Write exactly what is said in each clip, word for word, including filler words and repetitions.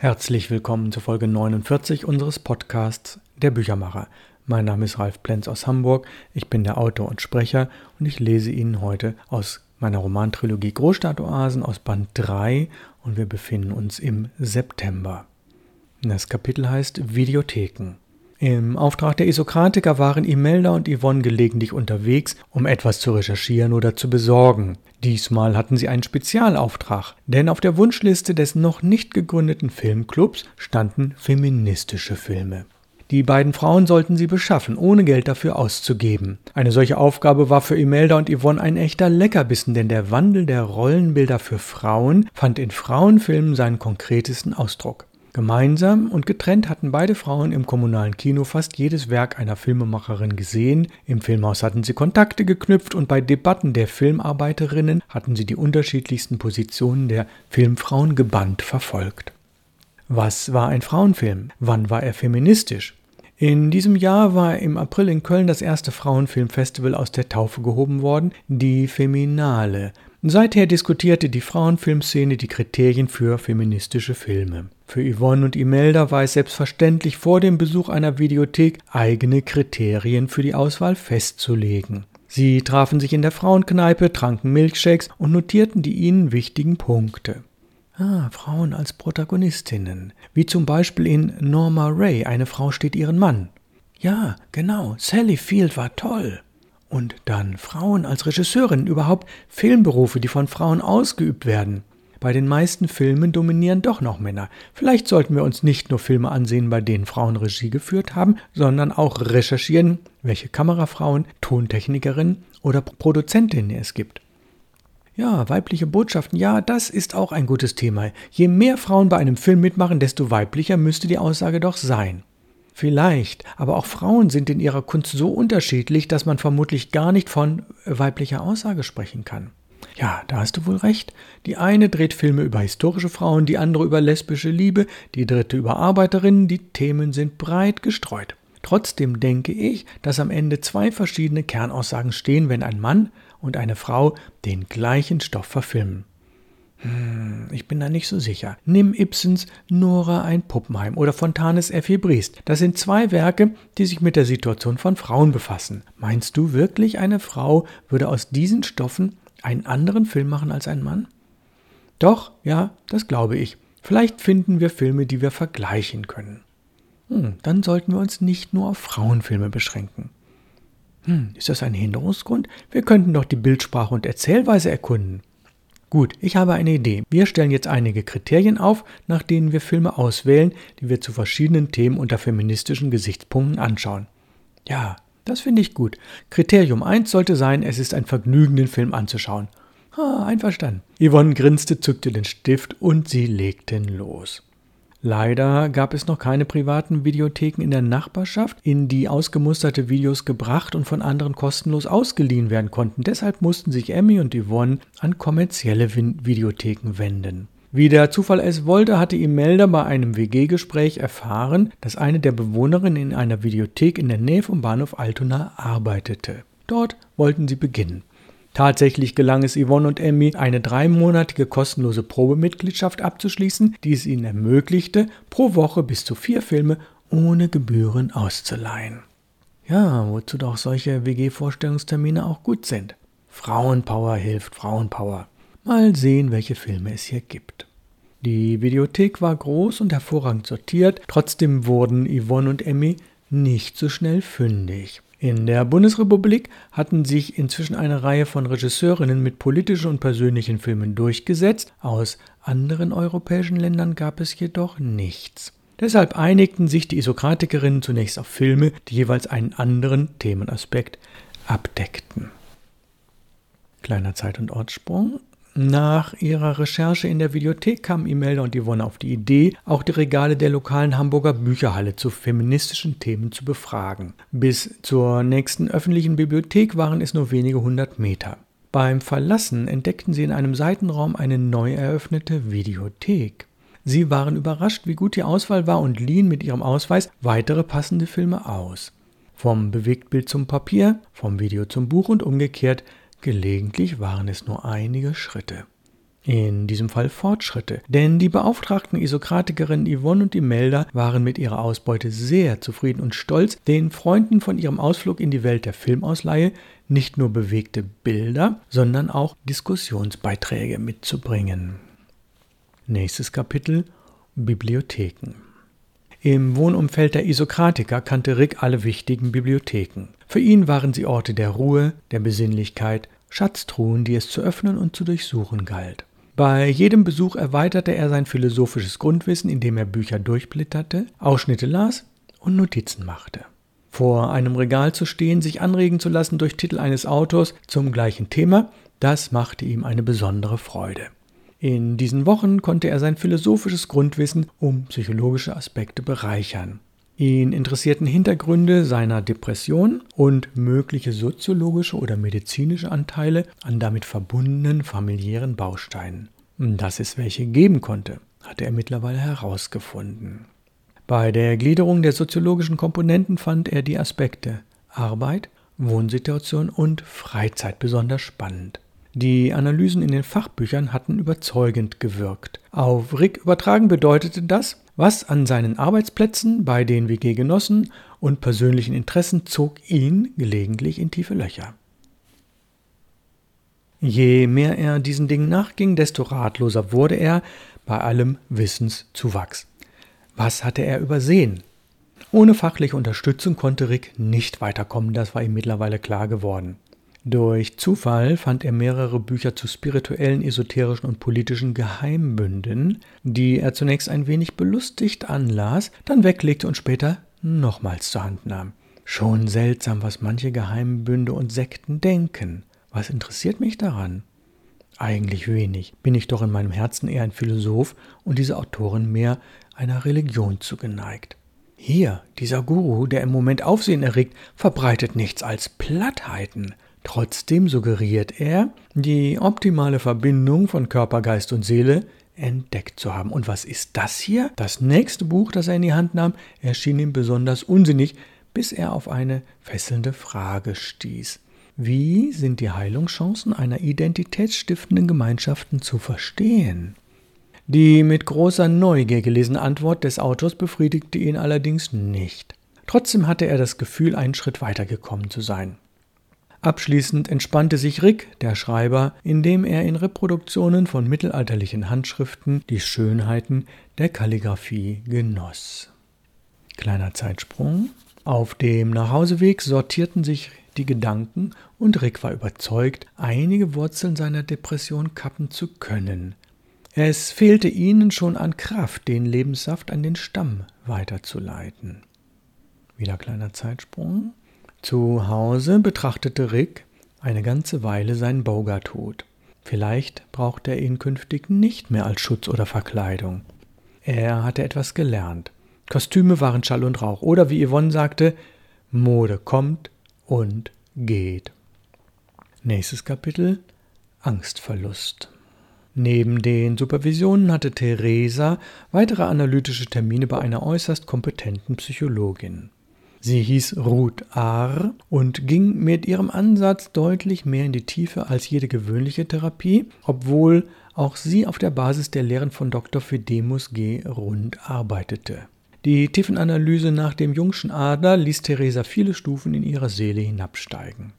Herzlich willkommen zur Folge neunundvierzig unseres Podcasts Der Büchermacher. Mein Name ist Ralf Plenz aus Hamburg, ich bin der Autor und Sprecher und ich lese Ihnen heute aus meiner Romantrilogie Großstadtoasen aus Band drei und wir befinden uns im September. Das Kapitel heißt Videotheken. Im Auftrag der Isokratiker waren Imelda und Yvonne gelegentlich unterwegs, um etwas zu recherchieren oder zu besorgen. Diesmal hatten sie einen Spezialauftrag, denn auf der Wunschliste des noch nicht gegründeten Filmclubs standen feministische Filme. Die beiden Frauen sollten sie beschaffen, ohne Geld dafür auszugeben. Eine solche Aufgabe war für Imelda und Yvonne ein echter Leckerbissen, denn der Wandel der Rollenbilder für Frauen fand in Frauenfilmen seinen konkretesten Ausdruck. Gemeinsam und getrennt hatten beide Frauen im kommunalen Kino fast jedes Werk einer Filmemacherin gesehen, im Filmhaus hatten sie Kontakte geknüpft und bei Debatten der Filmarbeiterinnen hatten sie die unterschiedlichsten Positionen der Filmfrauen gebannt verfolgt. Was war ein Frauenfilm? Wann war er feministisch? In diesem Jahr war im April in Köln das erste Frauenfilmfestival aus der Taufe gehoben worden, die Feminale. Seither diskutierte die Frauenfilmszene die Kriterien für feministische Filme. Für Yvonne und Imelda war es selbstverständlich, vor dem Besuch einer Videothek eigene Kriterien für die Auswahl festzulegen. Sie trafen sich in der Frauenkneipe, tranken Milkshakes und notierten die ihnen wichtigen Punkte. Ah, Frauen als Protagonistinnen, wie zum Beispiel in Norma Ray, eine Frau steht ihren Mann. Ja, genau, Sally Field war toll. Und dann Frauen als Regisseurinnen, überhaupt Filmberufe, die von Frauen ausgeübt werden. Bei den meisten Filmen dominieren doch noch Männer. Vielleicht sollten wir uns nicht nur Filme ansehen, bei denen Frauen Regie geführt haben, sondern auch recherchieren, welche Kamerafrauen, Tontechnikerinnen oder Produzentinnen es gibt. Ja, weibliche Botschaften, ja, das ist auch ein gutes Thema. Je mehr Frauen bei einem Film mitmachen, desto weiblicher müsste die Aussage doch sein. Vielleicht, aber auch Frauen sind in ihrer Kunst so unterschiedlich, dass man vermutlich gar nicht von weiblicher Aussage sprechen kann. Ja, da hast du wohl recht. Die eine dreht Filme über historische Frauen, die andere über lesbische Liebe, die dritte über Arbeiterinnen, die Themen sind breit gestreut. Trotzdem denke ich, dass am Ende zwei verschiedene Kernaussagen stehen, wenn ein Mann und eine Frau den gleichen Stoff verfilmen. Hm, ich bin da nicht so sicher. Nimm Ibsens Nora ein Puppenheim oder Fontanes Effi Briest. Das sind zwei Werke, die sich mit der Situation von Frauen befassen. Meinst du wirklich, eine Frau würde aus diesen Stoffen einen anderen Film machen als ein Mann? Doch, ja, das glaube ich. Vielleicht finden wir Filme, die wir vergleichen können. Hm, dann sollten wir uns nicht nur auf Frauenfilme beschränken. Hm, ist das ein Hinderungsgrund? Wir könnten doch die Bildsprache und Erzählweise erkunden. Gut, ich habe eine Idee. Wir stellen jetzt einige Kriterien auf, nach denen wir Filme auswählen, die wir zu verschiedenen Themen unter feministischen Gesichtspunkten anschauen. Ja, das finde ich gut. Kriterium eins sollte sein, es ist ein Vergnügen, den Film anzuschauen. Ah, einverstanden. Yvonne grinste, zückte den Stift und sie legten los. Leider gab es noch keine privaten Videotheken in der Nachbarschaft, in die ausgemusterte Videos gebracht und von anderen kostenlos ausgeliehen werden konnten. Deshalb mussten sich Emmy und Yvonne an kommerzielle Videotheken wenden. Wie der Zufall es wollte, hatte Imelda bei einem W G-Gespräch erfahren, dass eine der Bewohnerinnen in einer Videothek in der Nähe vom Bahnhof Altona arbeitete. Dort wollten sie beginnen. Tatsächlich gelang es Yvonne und Emmy, eine dreimonatige kostenlose Probemitgliedschaft abzuschließen, die es ihnen ermöglichte, pro Woche bis zu vier Filme ohne Gebühren auszuleihen. Ja, wozu doch solche W G-Vorstellungstermine auch gut sind. Frauenpower hilft Frauenpower. Mal sehen, welche Filme es hier gibt. Die Videothek war groß und hervorragend sortiert, trotzdem wurden Yvonne und Emmy nicht so schnell fündig. In der Bundesrepublik hatten sich inzwischen eine Reihe von Regisseurinnen mit politischen und persönlichen Filmen durchgesetzt. Aus anderen europäischen Ländern gab es jedoch nichts. Deshalb einigten sich die Isokratikerinnen zunächst auf Filme, die jeweils einen anderen Themenaspekt abdeckten. Kleiner Zeit- und Ortssprung. Nach ihrer Recherche in der Videothek kamen Imelda und Yvonne auf die Idee, auch die Regale der lokalen Hamburger Bücherhalle zu feministischen Themen zu befragen. Bis zur nächsten öffentlichen Bibliothek waren es nur wenige hundert Meter. Beim Verlassen entdeckten sie in einem Seitenraum eine neu eröffnete Videothek. Sie waren überrascht, wie gut die Auswahl war und liehen mit ihrem Ausweis weitere passende Filme aus. Vom Bewegtbild zum Papier, vom Video zum Buch und umgekehrt. Gelegentlich waren es nur einige Schritte. In diesem Fall Fortschritte, denn die beauftragten Isokratikerinnen Yvonne und Imelda waren mit ihrer Ausbeute sehr zufrieden und stolz, den Freunden von ihrem Ausflug in die Welt der Filmausleihe nicht nur bewegte Bilder, sondern auch Diskussionsbeiträge mitzubringen. Nächstes Kapitel: Bibliotheken. Im Wohnumfeld der Isokratiker kannte Rick alle wichtigen Bibliotheken. Für ihn waren sie Orte der Ruhe, der Besinnlichkeit, Schatztruhen, die es zu öffnen und zu durchsuchen galt. Bei jedem Besuch erweiterte er sein philosophisches Grundwissen, indem er Bücher durchblätterte, Ausschnitte las und Notizen machte. Vor einem Regal zu stehen, sich anregen zu lassen durch Titel eines Autors zum gleichen Thema, das machte ihm eine besondere Freude. In diesen Wochen konnte er sein philosophisches Grundwissen um psychologische Aspekte bereichern. Ihn interessierten Hintergründe seiner Depression und mögliche soziologische oder medizinische Anteile an damit verbundenen familiären Bausteinen. Dass es welche geben konnte, hatte er mittlerweile herausgefunden. Bei der Gliederung der soziologischen Komponenten fand er die Aspekte Arbeit, Wohnsituation und Freizeit besonders spannend. Die Analysen in den Fachbüchern hatten überzeugend gewirkt. Auf Rick übertragen bedeutete das, was an seinen Arbeitsplätzen, bei den W G-Genossen und persönlichen Interessen zog ihn gelegentlich in tiefe Löcher. Je mehr er diesen Dingen nachging, desto ratloser wurde er bei allem Wissenszuwachs. Was hatte er übersehen? Ohne fachliche Unterstützung konnte Rick nicht weiterkommen, das war ihm mittlerweile klar geworden. Durch Zufall fand er mehrere Bücher zu spirituellen, esoterischen und politischen Geheimbünden, die er zunächst ein wenig belustigt anlas, dann weglegte und später nochmals zur Hand nahm. Schon seltsam, was manche Geheimbünde und Sekten denken. Was interessiert mich daran? Eigentlich wenig. Bin ich doch in meinem Herzen eher ein Philosoph und diese Autoren mehr einer Religion zugeneigt. Hier, dieser Guru, der im Moment Aufsehen erregt, verbreitet nichts als Plattheiten. Trotzdem suggeriert er, die optimale Verbindung von Körper, Geist und Seele entdeckt zu haben. Und was ist das hier? Das nächste Buch, das er in die Hand nahm, erschien ihm besonders unsinnig, bis er auf eine fesselnde Frage stieß. Wie sind die Heilungschancen einer identitätsstiftenden Gemeinschaften zu verstehen? Die mit großer Neugier gelesene Antwort des Autors befriedigte ihn allerdings nicht. Trotzdem hatte er das Gefühl, einen Schritt weitergekommen zu sein. Abschließend entspannte sich Rick, der Schreiber, indem er in Reproduktionen von mittelalterlichen Handschriften die Schönheiten der Kalligraphie genoss. Kleiner Zeitsprung. Auf dem Nachhauseweg sortierten sich die Gedanken und Rick war überzeugt, einige Wurzeln seiner Depression kappen zu können. Es fehlte ihnen schon an Kraft, den Lebenssaft an den Stamm weiterzuleiten. Wieder kleiner Zeitsprung. Zu Hause betrachtete Rick eine ganze Weile seinen Bogart-Hut. Vielleicht brauchte er ihn künftig nicht mehr als Schutz oder Verkleidung. Er hatte etwas gelernt. Kostüme waren Schall und Rauch. Oder wie Yvonne sagte, Mode kommt und geht. Nächstes Kapitel: Angstverlust. Neben den Supervisionen hatte Theresa weitere analytische Termine bei einer äußerst kompetenten Psychologin. Sie hieß Ruth Ahr und ging mit ihrem Ansatz deutlich mehr in die Tiefe als jede gewöhnliche Therapie, obwohl auch sie auf der Basis der Lehren von Doktor Fidemus G. Rund arbeitete. Die Tiefenanalyse nach dem Jungschen Adler ließ Theresa viele Stufen in ihrer Seele hinabsteigen.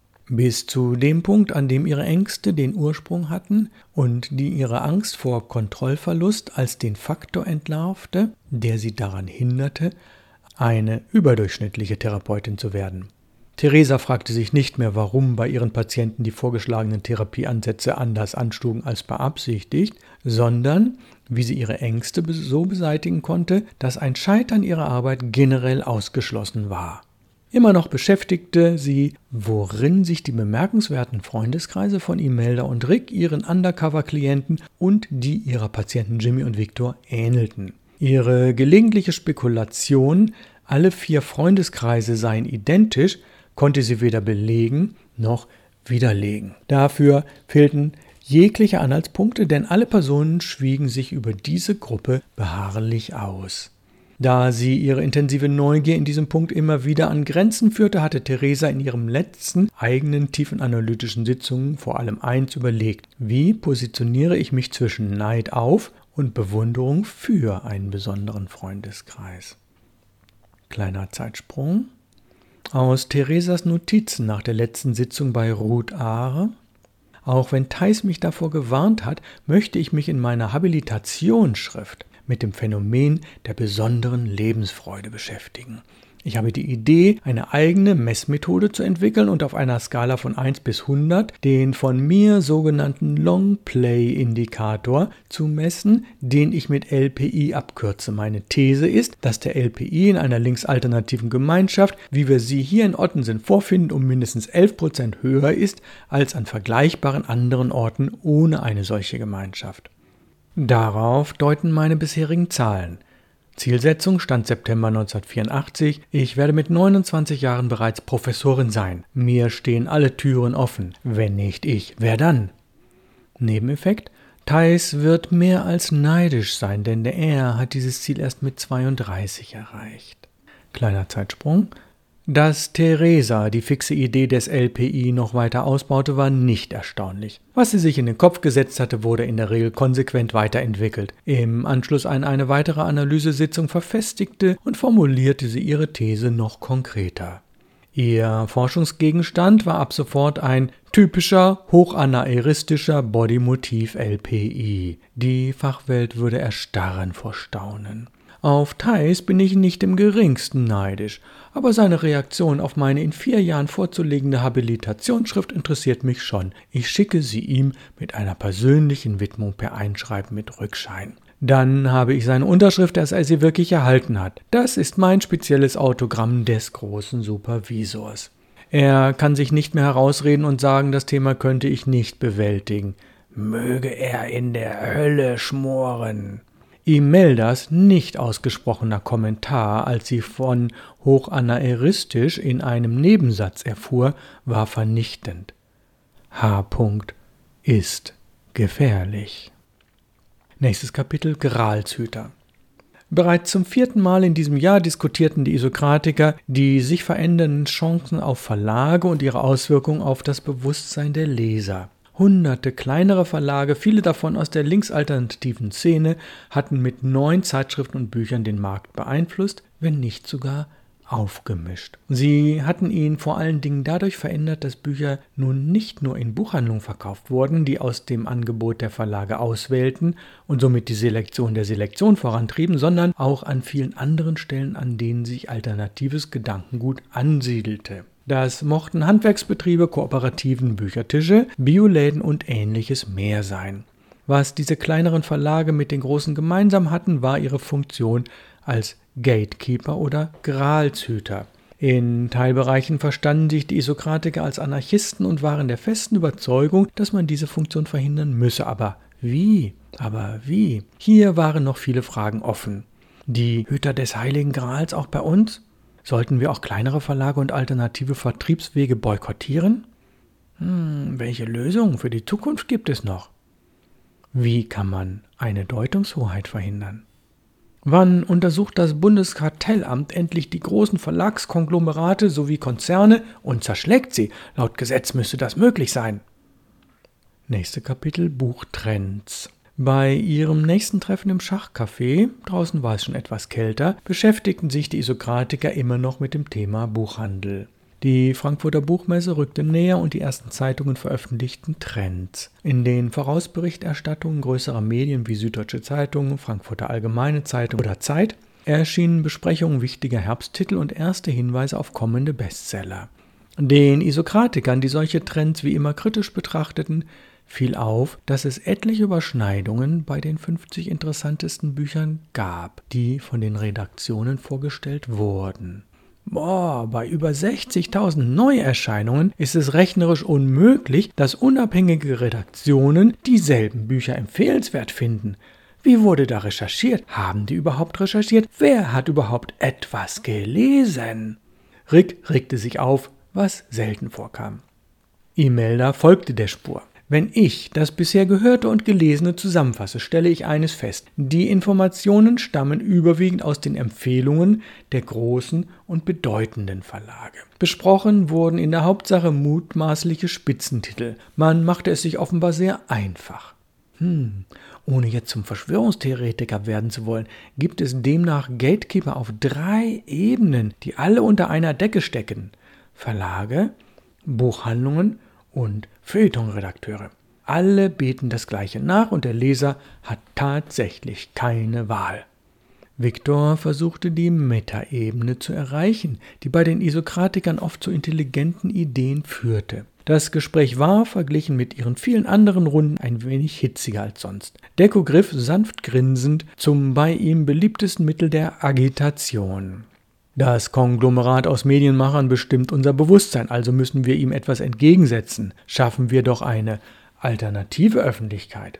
Bis zu dem Punkt, an dem ihre Ängste den Ursprung hatten und die ihre Angst vor Kontrollverlust als den Faktor entlarvte, der sie daran hinderte, eine überdurchschnittliche Therapeutin zu werden. Theresa fragte sich nicht mehr, warum bei ihren Patienten die vorgeschlagenen Therapieansätze anders anschlugen als beabsichtigt, sondern wie sie ihre Ängste so beseitigen konnte, dass ein Scheitern ihrer Arbeit generell ausgeschlossen war. Immer noch beschäftigte sie, worin sich die bemerkenswerten Freundeskreise von Imelda und Rick ihren Undercover-Klienten und die ihrer Patienten Jimmy und Victor ähnelten. Ihre gelegentliche Spekulation, alle vier Freundeskreise seien identisch, konnte sie weder belegen noch widerlegen. Dafür fehlten jegliche Anhaltspunkte, denn alle Personen schwiegen sich über diese Gruppe beharrlich aus. Da sie ihre intensive Neugier in diesem Punkt immer wieder an Grenzen führte, hatte Theresa in ihren letzten eigenen tiefen analytischen Sitzungen vor allem eins überlegt: Wie positioniere ich mich zwischen Neid auf und Bewunderung für einen besonderen Freundeskreis? Kleiner Zeitsprung. Aus Theresas Notizen nach der letzten Sitzung bei Ruth Ahre. Auch wenn Theis mich davor gewarnt hat, möchte ich mich in meiner Habilitationsschrift mit dem Phänomen der besonderen Lebensfreude beschäftigen. Ich habe die Idee, eine eigene Messmethode zu entwickeln und auf einer Skala von eins bis hundert den von mir sogenannten Long-Play-Indikator zu messen, den ich mit L P I abkürze. Meine These ist, dass der L P I in einer linksalternativen Gemeinschaft, wie wir sie hier in Ottensen vorfinden, um mindestens elf Prozent höher ist als an vergleichbaren anderen Orten ohne eine solche Gemeinschaft. Darauf deuten meine bisherigen Zahlen. Zielsetzung stand September neunzehnhundertvierundachtzig. Ich werde mit neunundzwanzig Jahren bereits Professorin sein. Mir stehen alle Türen offen. Wenn nicht ich, wer dann? Nebeneffekt: Theis wird mehr als neidisch sein, denn er hat dieses Ziel erst mit zweiunddreißig erreicht. Kleiner Zeitsprung. Dass Theresa die fixe Idee des L P I noch weiter ausbaute, war nicht erstaunlich. Was sie sich in den Kopf gesetzt hatte, wurde in der Regel konsequent weiterentwickelt. Im Anschluss an eine weitere Analysesitzung verfestigte und formulierte sie ihre These noch konkreter. Ihr Forschungsgegenstand war ab sofort ein typischer, hochanaeristischer Bodymotiv-L P I. Die Fachwelt würde erstarren vor Staunen. Auf Theis bin ich nicht im geringsten neidisch, aber seine Reaktion auf meine in vier Jahren vorzulegende Habilitationsschrift interessiert mich schon. Ich schicke sie ihm mit einer persönlichen Widmung per Einschreiben mit Rückschein. Dann habe ich seine Unterschrift, dass er sie wirklich erhalten hat. Das ist mein spezielles Autogramm des großen Supervisors. Er kann sich nicht mehr herausreden und sagen, das Thema könnte ich nicht bewältigen. Möge er in der Hölle schmoren. Imeldas nicht ausgesprochener Kommentar, als sie von hochanaeristisch in einem Nebensatz erfuhr, war vernichtend. H. ist gefährlich. Nächstes Kapitel: Gralshüter. Bereits zum vierten Mal in diesem Jahr diskutierten die Isokratiker die sich verändernden Chancen auf Verlage und ihre Auswirkungen auf das Bewusstsein der Leser. Hunderte kleinere Verlage, viele davon aus der linksalternativen Szene, hatten mit neuen Zeitschriften und Büchern den Markt beeinflusst, wenn nicht sogar aufgemischt. Sie hatten ihn vor allen Dingen dadurch verändert, dass Bücher nun nicht nur in Buchhandlungen verkauft wurden, die aus dem Angebot der Verlage auswählten und somit die Selektion der Selektion vorantrieben, sondern auch an vielen anderen Stellen, an denen sich alternatives Gedankengut ansiedelte. Das mochten Handwerksbetriebe, Kooperativen, Büchertische, Bioläden und ähnliches mehr sein. Was diese kleineren Verlage mit den großen gemeinsam hatten, war ihre Funktion als Gatekeeper oder Gralshüter. In Teilbereichen verstanden sich die Isokratiker als Anarchisten und waren der festen Überzeugung, dass man diese Funktion verhindern müsse. Aber wie? Aber wie? Hier waren noch viele Fragen offen. Die Hüter des Heiligen Grals auch bei uns? Sollten wir auch kleinere Verlage und alternative Vertriebswege boykottieren? Hm, welche Lösungen für die Zukunft gibt es noch? Wie kann man eine Deutungshoheit verhindern? Wann untersucht das Bundeskartellamt endlich die großen Verlagskonglomerate sowie Konzerne und zerschlägt sie? Laut Gesetz müsste das möglich sein. Nächste Kapitel: Buchtrends. Bei ihrem nächsten Treffen im Schachcafé, draußen war es schon etwas kälter, beschäftigten sich die Isokratiker immer noch mit dem Thema Buchhandel. Die Frankfurter Buchmesse rückte näher und die ersten Zeitungen veröffentlichten Trends. In den Vorausberichterstattungen größerer Medien wie Süddeutsche Zeitung, Frankfurter Allgemeine Zeitung oder Zeit erschienen Besprechungen wichtiger Herbsttitel und erste Hinweise auf kommende Bestseller. Den Isokratikern, die solche Trends wie immer kritisch betrachteten, fiel auf, dass es etliche Überschneidungen bei den fünfzig interessantesten Büchern gab, die von den Redaktionen vorgestellt wurden. Boah, bei über sechzigtausend Neuerscheinungen ist es rechnerisch unmöglich, dass unabhängige Redaktionen dieselben Bücher empfehlenswert finden. Wie wurde da recherchiert? Haben die überhaupt recherchiert? Wer hat überhaupt etwas gelesen? Rick regte sich auf, was selten vorkam. Imelda folgte der Spur. Wenn ich das bisher Gehörte und Gelesene zusammenfasse, stelle ich eines fest. Die Informationen stammen überwiegend aus den Empfehlungen der großen und bedeutenden Verlage. Besprochen wurden in der Hauptsache mutmaßliche Spitzentitel. Man machte es sich offenbar sehr einfach. Hm, ohne jetzt zum Verschwörungstheoretiker werden zu wollen, gibt es demnach Gatekeeper auf drei Ebenen, die alle unter einer Decke stecken. Verlage, Buchhandlungen und Feuilletonredakteure. Alle beten das Gleiche nach und der Leser hat tatsächlich keine Wahl. Viktor versuchte die Metaebene zu erreichen, die bei den Isokratikern oft zu intelligenten Ideen führte. Das Gespräch war, verglichen mit ihren vielen anderen Runden, ein wenig hitziger als sonst. Dekko griff sanft grinsend zum bei ihm beliebtesten Mittel der Agitation. Das Konglomerat aus Medienmachern bestimmt unser Bewusstsein, also müssen wir ihm etwas entgegensetzen. Schaffen wir doch eine alternative Öffentlichkeit.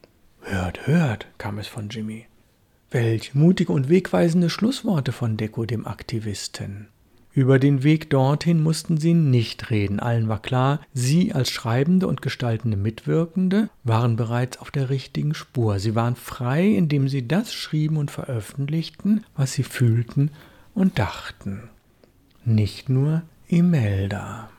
Hört, hört, kam es von Jimmy. Welch mutige und wegweisende Schlussworte von Dekko, dem Aktivisten. Über den Weg dorthin mussten sie nicht reden. Allen war klar, sie als schreibende und gestaltende Mitwirkende waren bereits auf der richtigen Spur. Sie waren frei, indem sie das schrieben und veröffentlichten, was sie fühlten und dachten. Nicht nur Imelda.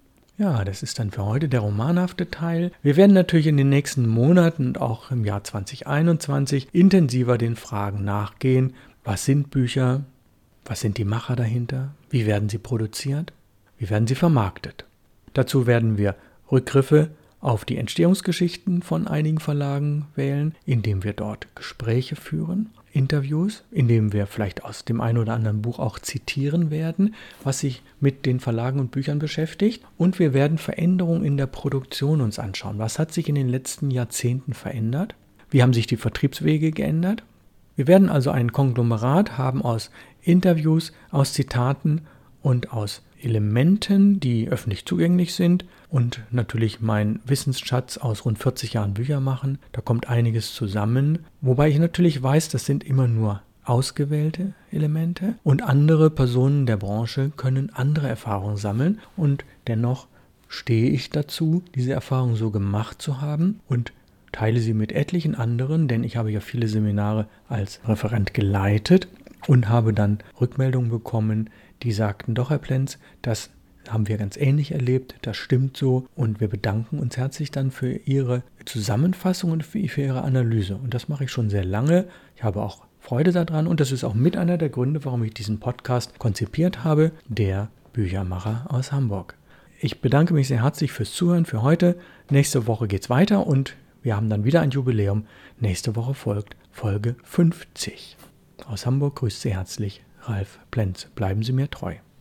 Ja, das ist dann für heute der romanhafte Teil. Wir werden natürlich in den nächsten Monaten und auch im Jahr zwanzig einundzwanzig intensiver den Fragen nachgehen. Was sind Bücher? Was sind die Macher dahinter? Wie werden sie produziert? Wie werden sie vermarktet? Dazu werden wir Rückgriffe auf die Entstehungsgeschichten von einigen Verlagen wählen, indem wir dort Gespräche führen, Interviews, indem wir vielleicht aus dem einen oder anderen Buch auch zitieren werden, was sich mit den Verlagen und Büchern beschäftigt. Und wir werden Veränderungen in der Produktion uns anschauen. Was hat sich in den letzten Jahrzehnten verändert? Wie haben sich die Vertriebswege geändert? Wir werden also ein Konglomerat haben aus Interviews, aus Zitaten und aus Elementen, die öffentlich zugänglich sind und natürlich mein Wissensschatz aus rund vierzig Jahren Bücher machen. Da kommt einiges zusammen, wobei ich natürlich weiß, das sind immer nur ausgewählte Elemente und andere Personen der Branche können andere Erfahrungen sammeln und dennoch stehe ich dazu, diese Erfahrung so gemacht zu haben und teile sie mit etlichen anderen, denn ich habe ja viele Seminare als Referent geleitet und habe dann Rückmeldungen bekommen, die sagten, doch Herr Plenz, das haben wir ganz ähnlich erlebt, das stimmt so und wir bedanken uns herzlich dann für Ihre Zusammenfassung und für Ihre Analyse. Und das mache ich schon sehr lange. Ich habe auch Freude daran und das ist auch mit einer der Gründe, warum ich diesen Podcast konzipiert habe, der Büchermacher aus Hamburg. Ich bedanke mich sehr herzlich fürs Zuhören für heute. Nächste Woche geht's weiter und wir haben dann wieder ein Jubiläum. Nächste Woche folgt Folge fünfzig. Aus Hamburg grüßt Sie herzlich Ralf Plenz. Bleiben Sie mir treu.